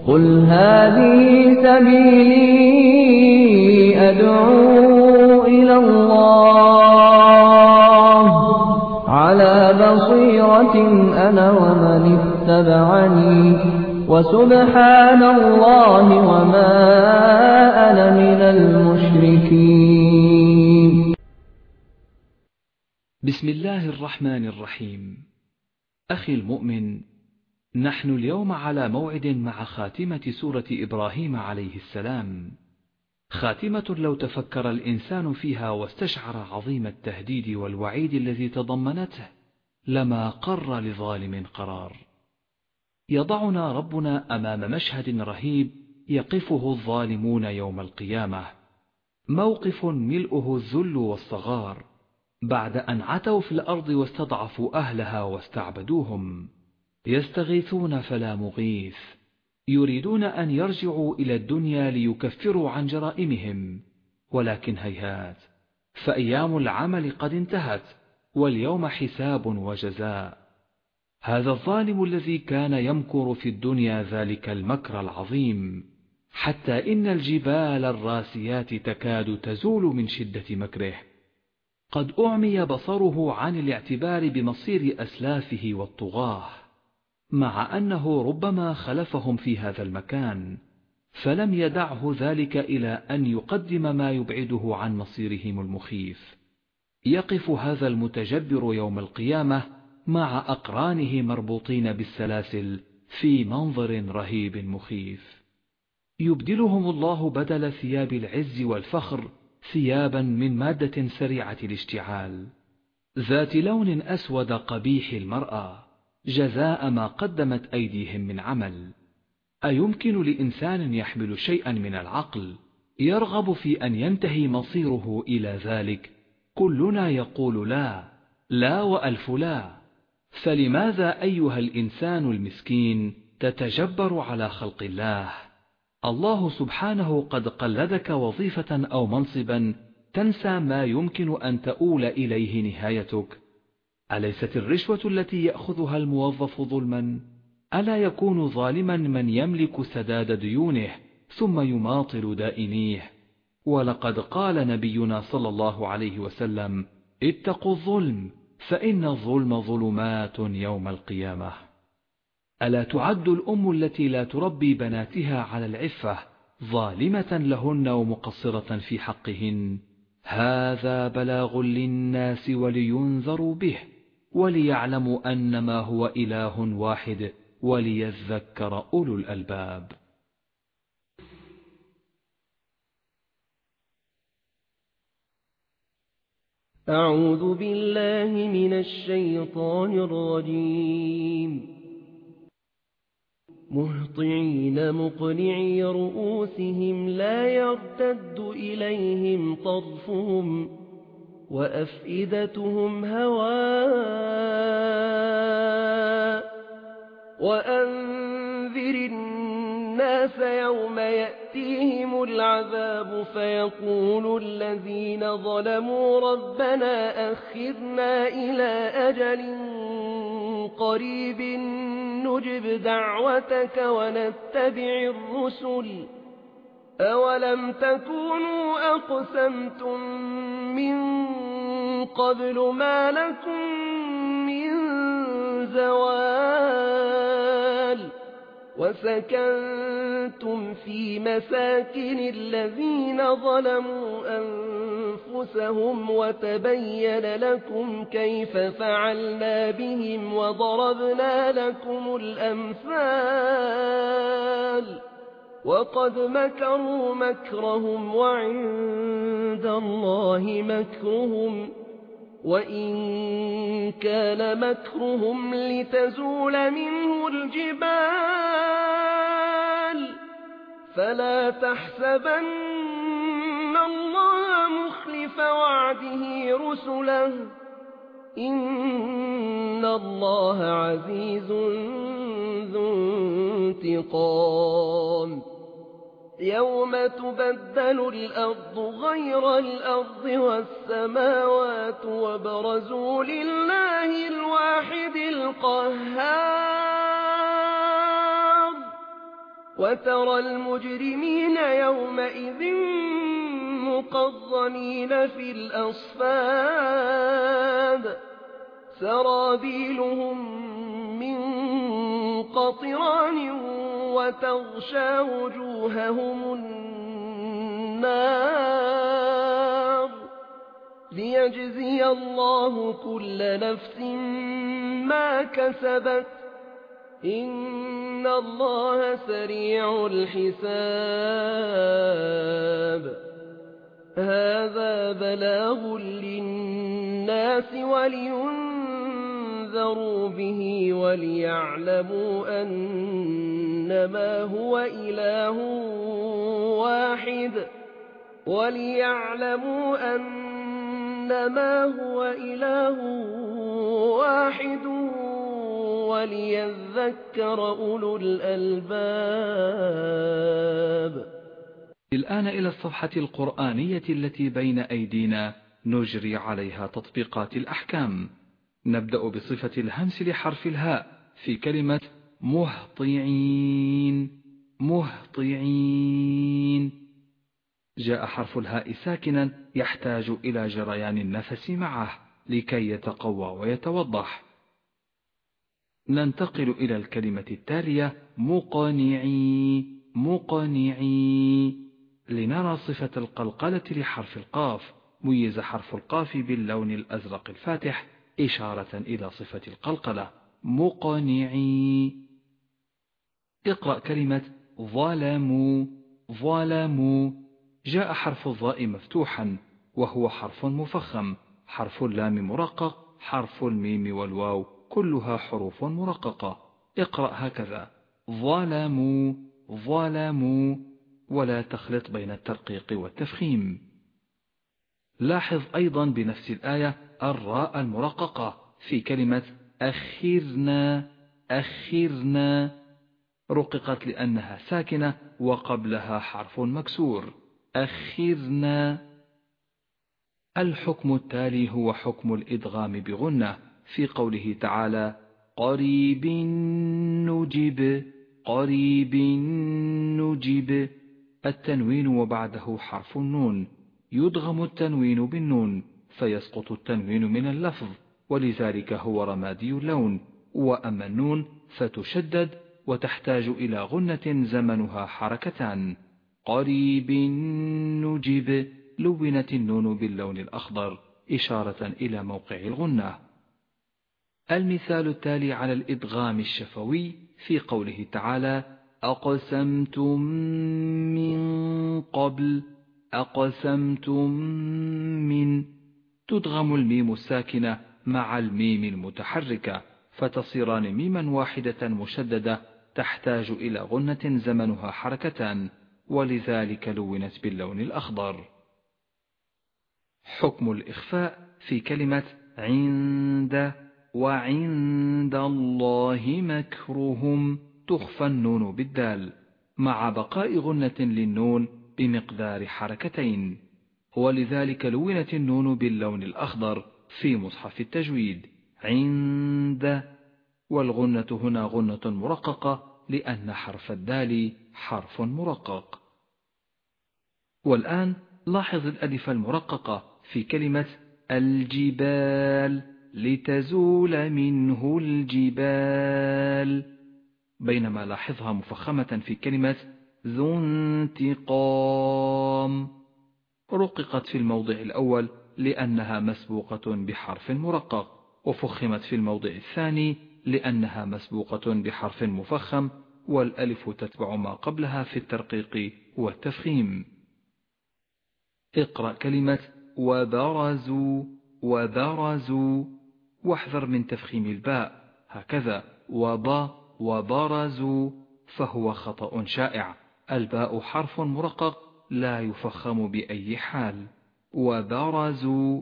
قل هذه سبيلي أدعو إلى الله على بصيرة أنا ومن اتبعني وسبحان الله وما أنا من المشركين. بسم الله الرحمن الرحيم. أخي المؤمن، نحن اليوم على موعد مع خاتمة سورة إبراهيم عليه السلام، خاتمة لو تفكر الإنسان فيها واستشعر عظيم التهديد والوعيد الذي تضمنته لما قر لظالم قرار. يضعنا ربنا أمام مشهد رهيب يقفه الظالمون يوم القيامة، موقف ملؤه الذل والصغار بعد أن عتوا في الأرض واستضعفوا أهلها واستعبدوهم. يستغيثون فلا مغيث، يريدون أن يرجعوا إلى الدنيا ليكفروا عن جرائمهم، ولكن هيهات، فأيام العمل قد انتهت واليوم حساب وجزاء. هذا الظالم الذي كان يمكر في الدنيا ذلك المكر العظيم، حتى إن الجبال الراسيات تكاد تزول من شدة مكره، قد أعمي بصره عن الاعتبار بمصير أسلافه والطغاة، مع أنه ربما خلفهم في هذا المكان، فلم يدعه ذلك إلى أن يقدم ما يبعده عن مصيرهم المخيف. يقف هذا المتجبر يوم القيامة مع أقرانه مربوطين بالسلاسل في منظر رهيب مخيف. يبدلهم الله بدل ثياب العز والفخر ثيابا من مادة سريعة الاشتعال، ذات لون أسود قبيح المرأة، جزاء ما قدمت أيديهم من عمل. أيمكن لإنسان يحمل شيئا من العقل يرغب في أن ينتهي مصيره إلى ذلك؟ كلنا يقول لا، لا وألف لا. فلماذا أيها الإنسان المسكين تتجبر على خلق الله؟ الله سبحانه قد قلدك وظيفة أو منصبا تنسى ما يمكن أن تؤول إليه نهايتك. أليست الرشوة التي يأخذها الموظف ظلما؟ ألا يكون ظالما من يملك سداد ديونه ثم يماطل دائنيه؟ ولقد قال نبينا صلى الله عليه وسلم: اتقوا الظلم فإن الظلم ظلمات يوم القيامة. ألا تعد الأم التي لا تربي بناتها على العفة ظالمة لهن ومقصرة في حقهن؟ هذا بلاغ للناس ولينذروا به وليعلموا أنما هو إله واحد وليذكر أولو الألباب. أعوذ بالله من الشيطان الرجيم. مهطعين مقنعي رؤوسهم لا يرتد إليهم طرفهم وأفئدتهم هواء. وأنذر الناس يوم يأتيهم العذاب فيقول الذين ظلموا ربنا أخرنا إلى أجل قريب نجب دعوتك ونتبع الرسل أولم تكونوا أقسمتم من قبل ما لكم من زوال وسكنتم في مساكن الذين ظلموا أنفسهم وتبين لكم كيف فعلنا بهم وضربنا لكم الأمثال وقد مكروا مكرهم وعند الله مكرهم وإن كان مكرهم لتزول منه الجبال فلا تحسبن الله مخلف وعده رسله إن الله عزيز ذو انتقام. يوم تبدل الأرض غير الأرض والسماوات وبرزوا لله الواحد القهار وترى المجرمين يومئذ مقرنين في الأصفاد سرابيلهم من قطران وتغشى وجوههم النار ليجزي الله كل نفس ما كسبت إن الله سريع الحساب هذا بلاغ للناس ولينذروا به وليعلموا أنما هو إله واحد وليذكر أولو الألباب. الآن إلى الصفحة القرآنية التي بين أيدينا نجري عليها تطبيقات الأحكام. نبدأ بصفة الهمس لحرف الهاء في كلمة مهطعين. جاء حرف الهاء ساكنا يحتاج إلى جريان النفس معه لكي يتقوى ويتوضح. ننتقل إلى الكلمة التالية مقنعي لنرى صفة القلقلة لحرف القاف. ميز حرف القاف باللون الأزرق الفاتح إشارة إلى صفة القلقلة. مقنعي. اقرأ كلمة ظلموا. جاء حرف الظاء مفتوحا وهو حرف مفخم. حرف اللام مرقق. حرف الميم والواو كلها حروف مرققة. اقرأ هكذا ظلموا ولا تخلط بين الترقيق والتفخيم. لاحظ أيضا بنفس الآية الراء المرققة في كلمة أخرنا رققت لأنها ساكنة وقبلها حرف مكسور. أخرنا. الحكم التالي هو حكم الإدغام بغنة في قوله تعالى قريب نجب. التنوين وبعده حرف النون. يدغم التنوين بالنون فيسقط التنوين من اللفظ ولذلك هو رمادي اللون. وأما النون فتشدد وتحتاج إلى غنة زمنها حركتان. قريب نجب لونت النون باللون الأخضر إشارة إلى موقع الغنة. المثال التالي على الإدغام الشفوي في قوله تعالى أقسمتم من تدغم الميم الساكنة مع الميم المتحركة فتصيران ميما واحدة مشددة تحتاج إلى غنة زمنها حركتان ولذلك لونت باللون الأخضر. حكم الإخفاء في كلمة عند وعند الله مكرهم تخفى النون بالدال مع بقاء غنة للنون بمقدار حركتين ولذلك لونت النون باللون الأخضر في مصحف التجويد عند. والغنة هنا غنة مرققة لأن حرف الدال حرف مرقق. والآن لاحظ الألف المرققة في كلمة الجبال لتزول منه الجبال بينما لاحظها مفخمة في كلمة ذو انتقام. رققت في الموضع الأول لأنها مسبوقة بحرف مرقق وفخمت في الموضع الثاني لأنها مسبوقة بحرف مفخم والألف تتبع ما قبلها في الترقيق والتفخيم. اقرأ كلمة وبرزوا واحذر من تفخيم الباء هكذا وبرزوا فهو خطأ شائع. الباء حرف مرقق لا يفخم بأي حال. وبرزوا.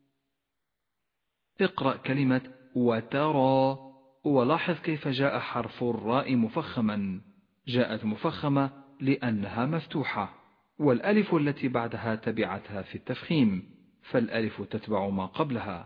اقرأ كلمة وترى ولاحظ كيف جاء حرف الراء مفخما. جاءت مفخمة لأنها مفتوحة والألف التي بعدها تبعتها في التفخيم فالألف تتبع ما قبلها.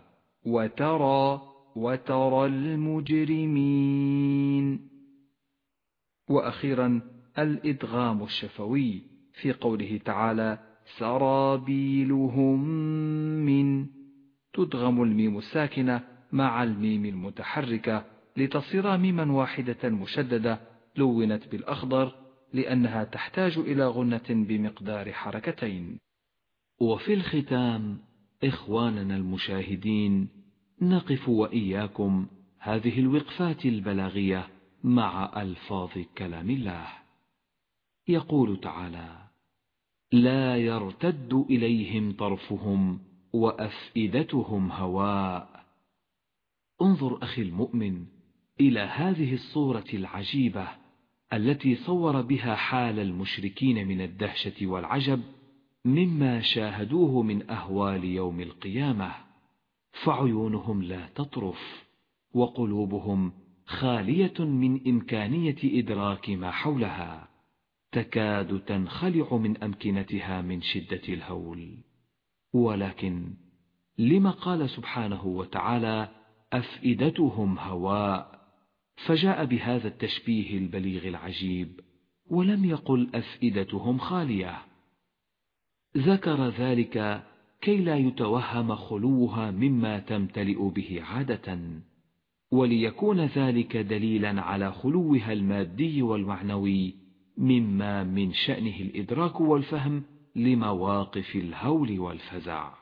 وترى المجرمين. وأخيرا الإدغام الشفوي في قوله تعالى سرابيلهم من، تدغم الميم الساكنة مع الميم المتحركة لتصير ميما واحدة مشددة لونت بالأخضر لأنها تحتاج إلى غنة بمقدار حركتين. وفي الختام إخواننا المشاهدين، نقف وإياكم هذه الوقفات البلاغية مع ألفاظ كلام الله. يقول تعالى لا يرتد إليهم طرفهم وأفئدتهم هواء. انظر أخي المؤمن إلى هذه الصورة العجيبة التي صور بها حال المشركين من الدهشة والعجب مما شاهدوه من أهوال يوم القيامة، فعيونهم لا تطرف وقلوبهم خالية من إمكانية إدراك ما حولها، تكاد تنخلع من أمكنتها من شدة الهول. ولكن لما قال سبحانه وتعالى أفئدتهم هواء، فجاء بهذا التشبيه البليغ العجيب ولم يقل أفئدتهم خالية؟ ذكر ذلك كي لا يتوهم خلوها مما تمتلئ به عادة، وليكون ذلك دليلا على خلوها المادي والمعنوي مما من شأنه الإدراك والفهم لمواقف الهول والفزع.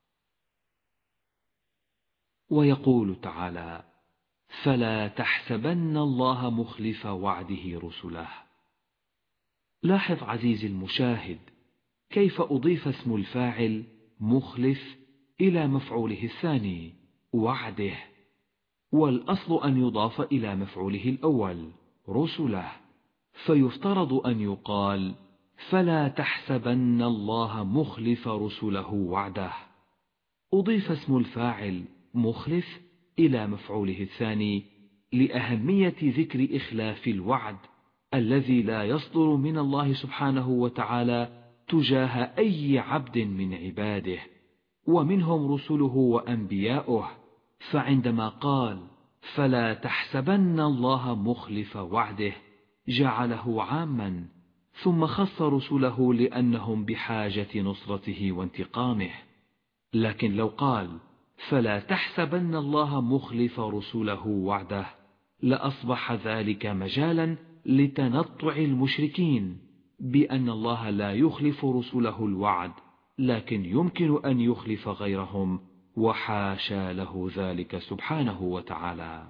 ويقول تعالى فلا تحسبن الله مخلف وعده رسله. لاحظ عزيزي المشاهد كيف أضيف اسم الفاعل مخلف إلى مفعوله الثاني وعده، والأصل أن يضاف إلى مفعوله الأول رسله، فيفترض أن يقال فلا تحسبن الله مخلف رسله وعده. أضيف اسم الفاعل مخلف إلى مفعوله الثاني لأهمية ذكر إخلاف الوعد الذي لا يصدر من الله سبحانه وتعالى تجاه أي عبد من عباده، ومنهم رسله وأنبياؤه. فعندما قال فلا تحسبن الله مخلف وعده جعله عاما، ثم خص رسله لأنهم بحاجة نصرته وانتقامه. لكن لو قال فلا تحسبن الله مخلف رسله وعده لأصبح ذلك مجالا لتنطع المشركين بأن الله لا يخلف رسله الوعد، لكن يمكن أن يخلف غيرهم، وحاشا له ذلك سبحانه وتعالى.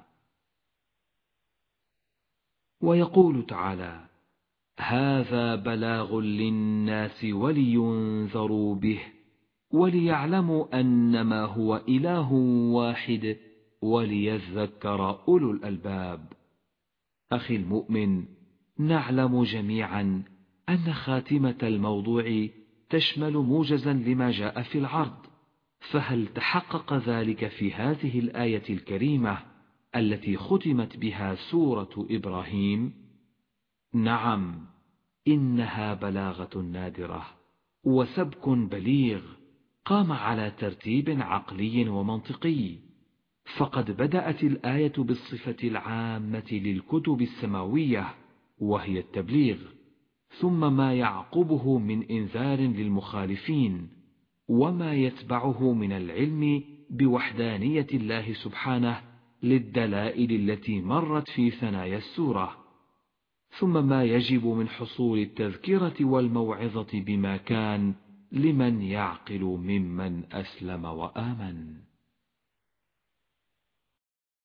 ويقول تعالى هذا بلاغ للناس ولينذروا به وليعلموا أنما هو إله واحد وليذكر أولو الألباب. أخي المؤمن، نعلم جميعا أن خاتمة الموضوع تشمل موجزا لما جاء في العرض، فهل تحقق ذلك في هذه الآية الكريمة التي ختمت بها سورة إبراهيم؟ نعم، إنها بلاغة نادرة وسبك بليغ قام على ترتيب عقلي ومنطقي، فقد بدأت الآية بالصفة العامة للكتب السماوية وهي التبليغ، ثم ما يعقبه من إنذار للمخالفين، وما يتبعه من العلم بوحدانية الله سبحانه للدلائل التي مرت في ثنايا السورة، ثم ما يجب من حصول التذكرة والموعظة بما كان لمن يعقل ممن أسلم وآمن.